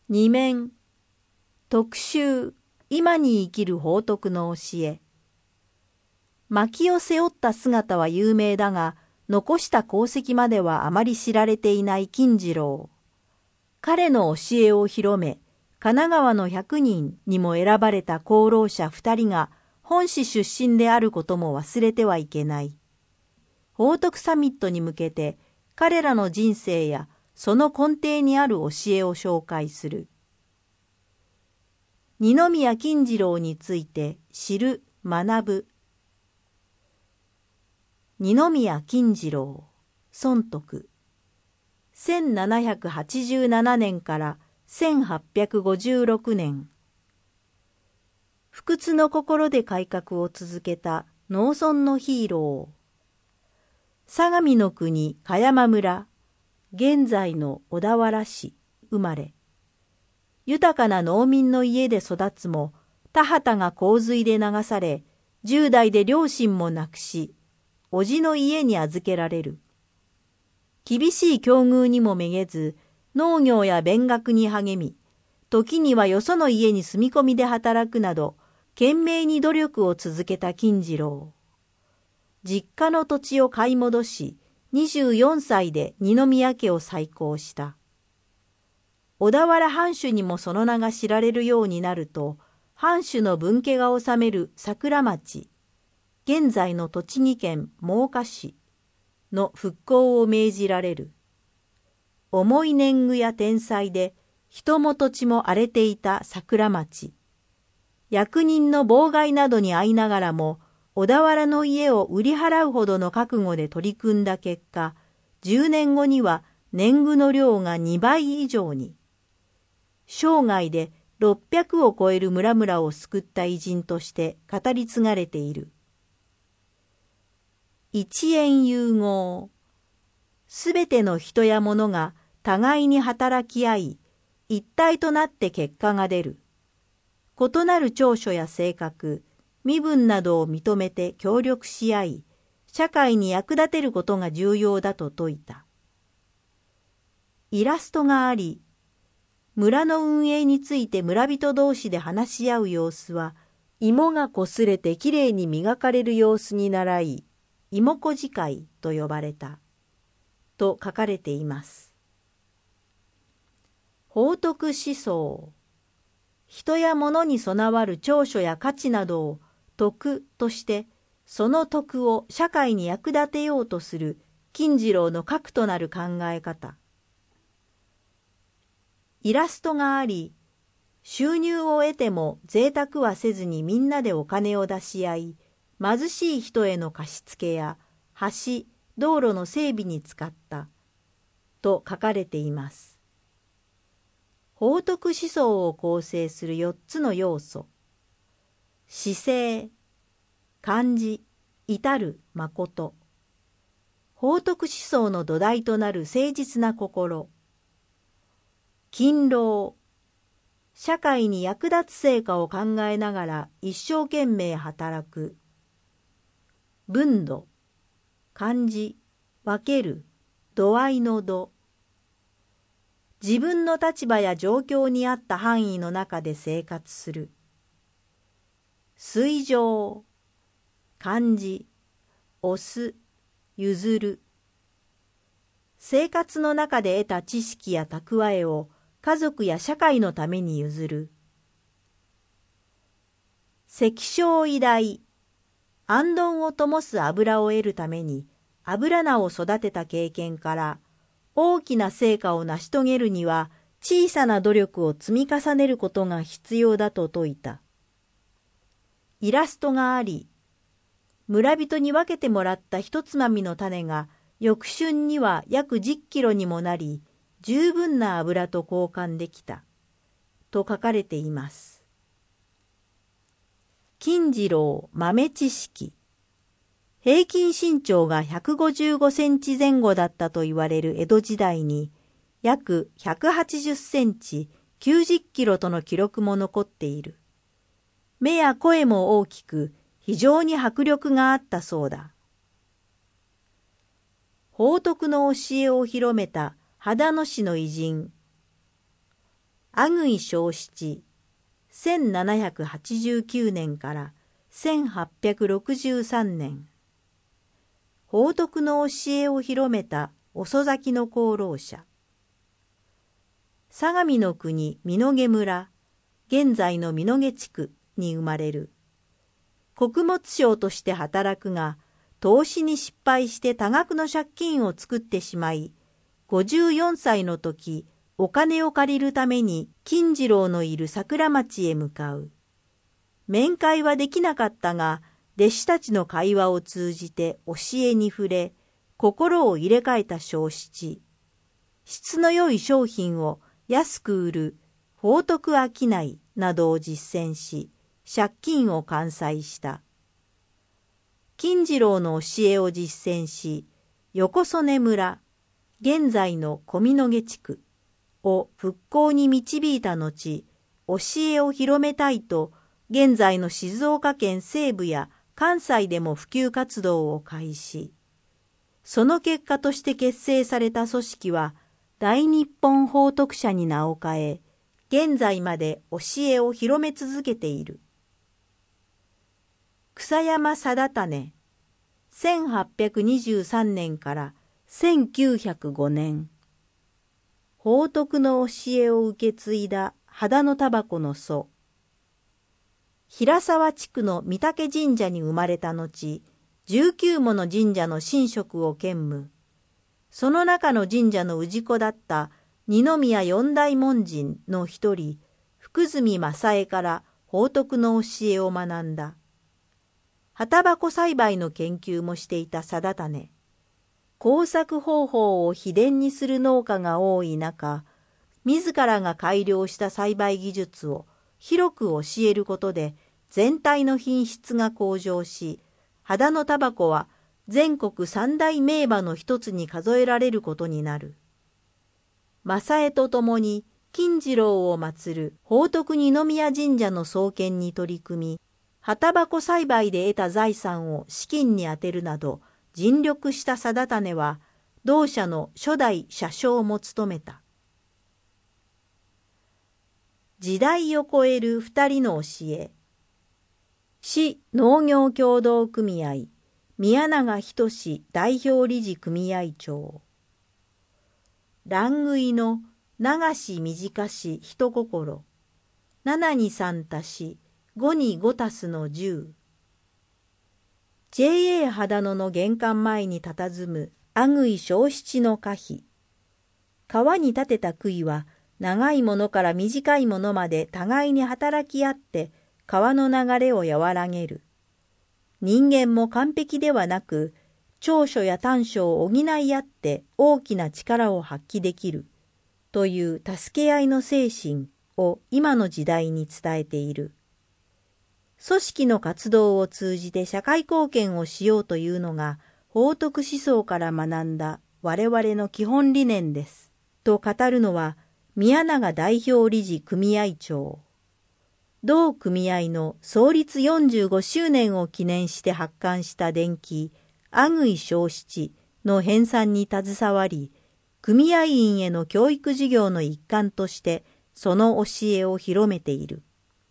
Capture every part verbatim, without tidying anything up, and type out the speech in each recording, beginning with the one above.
二面、特集、今に生きる宝徳の教え。薪を背負った姿は有名だが、残した功績まではあまり知られていない金次郎。彼の教えを広め、神奈川の百人にも選ばれた功労者二人が本市出身であることも忘れてはいけない。宝徳サミットに向けて、彼らの人生やその根底にある教えを紹介する。二宮金次郎について知る、学ぶ。二宮金次郎、尊徳。せんななひゃくはちじゅうななねんからせんはっぴゃくごじゅうろくねん。不屈の心で改革を続けた農村のヒーロー。相模の国香山村、現在の小田原市生まれ。豊かな農民の家で育つも、田畑が洪水で流され、じゅう代で両親も亡くし、叔父の家に預けられる。厳しい境遇にもめげず、農業や勉学に励み、時にはよその家に住み込みで働くなど、懸命に努力を続けた金次郎。実家の土地を買い戻し、にじゅうよんさいで二宮家を再興した。小田原藩主にもその名が知られるようになると、藩主の分家が治める桜町、現在の栃木県真岡市の復興を命じられる。重い年貢や天災で人も土地も荒れていた桜町。役人の妨害などに遭いながらも、小田原の家を売り払うほどの覚悟で取り組んだ結果、じゅうねんごには年貢の量がにばい以上に。生涯でろっぴゃくを超える村々を救った偉人として語り継がれている。一円融合。すべての人や物が互いに働き合い、一体となって結果が出る。異なる長所や性格、身分などを認めて協力し合い、社会に役立てることが重要だと説いた。イラストがあり、村の運営について村人同士で話し合う様子は、芋が擦れてきれいに磨かれる様子に倣い、芋小使いと呼ばれた。と書かれています。宝徳思想。人や物に備わる長所や価値などを徳として、その徳を社会に役立てようとする金次郎の核となる考え方。イラストがあり、収入を得ても贅沢はせずにみんなでお金を出し合い、貧しい人への貸し付けや橋、道路の整備に使った、と書かれています。宝徳思想を構成するよっつの要素。姿勢、漢字、至る、誠。宝徳思想の土台となる誠実な心。勤労。社会に役立つ成果を考えながら一生懸命働く。分度。漢字、分ける、度合いの度。自分の立場や状況に合った範囲の中で生活する。推奨。漢字、押す、譲る。生活の中で得た知識や蓄えを家族や社会のために譲る。積晶偉大。行燈を灯す油を得るために油菜を育てた経験から、大きな成果を成し遂げるには小さな努力を積み重ねることが必要だと説いた。イラストがあり、村人に分けてもらった一つまみの種が翌春には約じゅっキロにもなり、十分な油と交換できた、と書かれています。金次郎豆知識。平均身長がひゃくごじゅうごセンチ前後だったと言われる江戸時代に、約ひゃくはちじゅっセンチ、きゅうじゅっキロとの記録も残っている。目や声も大きく、非常に迫力があったそうだ。宝徳の教えを広めた秦野市の偉人。 阿久井正七、せんななひゃくはちじゅうきゅうねんからせんはっぴゃくろくじゅうさんねん。宝徳の教えを広めた遅咲きの功労者。相模の国美濃毛村、現在の美濃毛地区に生まれる。穀物商として働くが、投資に失敗して多額の借金を作ってしまい、ごじゅうよんさいの時、お金を借りるために金次郎のいる桜町へ向かう。面会はできなかったが、弟子たちの会話を通じて教えに触れ、心を入れ替えた正七。質の良い商品を安く売る宝徳商いなどを実践し、借金を完済した。金次郎の教えを実践し、横曽根村、現在の小美濃毛地区を復興に導いた後、教えを広めたいと、現在の静岡県西部や関西でも普及活動を開始。その結果として結成された組織は、大日本宝徳社に名を変え、現在まで教えを広め続けている。草山貞胤、せんはっぴゃくにじゅうさんねんからせんきゅうひゃくごねん。宝徳の教えを受け継いだ秦野煙の祖。平沢地区の御嶽神社に生まれた後、じゅうきゅうもの神社の神職を兼務。その中の神社の氏子だった二宮四大門人の一人、福住正恵から宝徳の教えを学んだ。葉タバコ栽培の研究もしていた貞胤。耕作方法を秘伝にする農家が多い中、自らが改良した栽培技術を広く教えることで全体の品質が向上し、秦野煙は全国三大名馬の一つに数えられることになる。正恵と共に金次郎を祀る宝徳二宮神社の創建に取り組み、葉タバコ栽培で得た財産を資金に充てるなど尽力した貞胤は、同社の初代社長も務めた。時代を超える二人の教え。市農業協同組合宮永仁代表理事組合長。乱食いの流し短し人心。七に三足し五に五足すの十。ジェーエー 秦野の玄関前に佇む阿久井正七の歌碑。川に立てた杭は長いものから短いものまで互いに働き合って川の流れを和らげる。人間も完璧ではなく、長所や短所を補い合って大きな力を発揮できるという助け合いの精神を今の時代に伝えている。組織の活動を通じて社会貢献をしようというのが宝徳思想から学んだ我々の基本理念です。と語るのは宮永代表理事組合長。同組合の創立よんじゅうごしゅうねんを記念して発刊した伝記、阿久井正七の編纂に携わり、組合員への教育事業の一環としてその教えを広めている。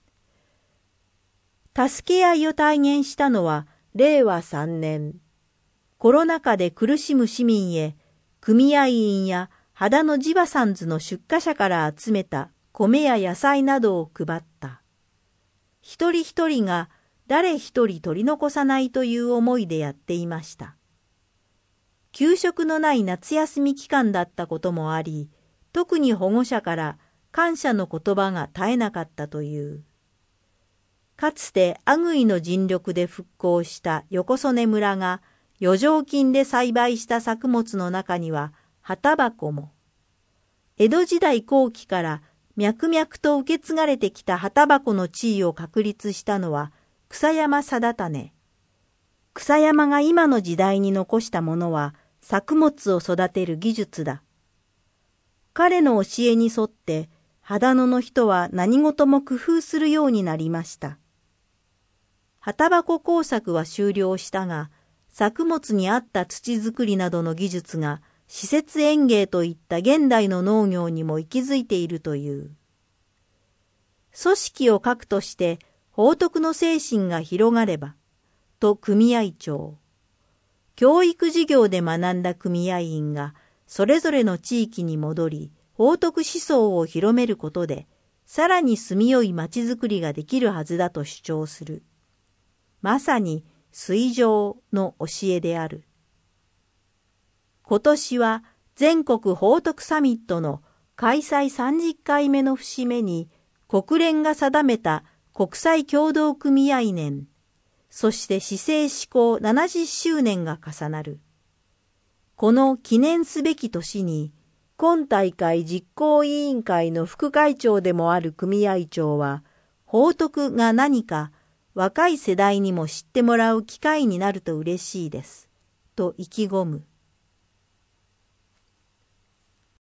助け合いを体現したのはれいわさんねん。コロナ禍で苦しむ市民へ、組合員や秦野地場産図の出荷者から集めた米や野菜などを配った。一人一人が誰一人取り残さないという思いでやっていました。給食のない夏休み期間だったこともあり、特に保護者から感謝の言葉が絶えなかったという。かつて阿久井の尽力で復興した横曽根村が余剰金で栽培した作物の中には葉タバコも。江戸時代後期から脈々と受け継がれてきた葉タバコの地位を確立したのは草山貞胤。草山が今の時代に残したものは作物を育てる技術だ。彼の教えに沿って秦野の人は何事も工夫するようになりました。葉タバコ工作は終了したが、作物に合った土作りなどの技術が施設園芸といった現代の農業にも息づいているという。 組織を核として報徳の精神が広がれば、と組合長。教育事業で学んだ組合員がそれぞれの地域に戻り、報徳思想を広めることで、さらに住みよい町づくりができるはずだと主張する。まさに水上の教えである。今年は全国報徳サミットの開催さんじゅっかいめの節目に、国連が定めた国際協同組合年、そして施政施行ななじゅっしゅうねんが重なる。この記念すべき年に、今大会実行委員会の副会長でもある組合長は、報徳が何か若い世代にも知ってもらう機会になると嬉しいです、と意気込む。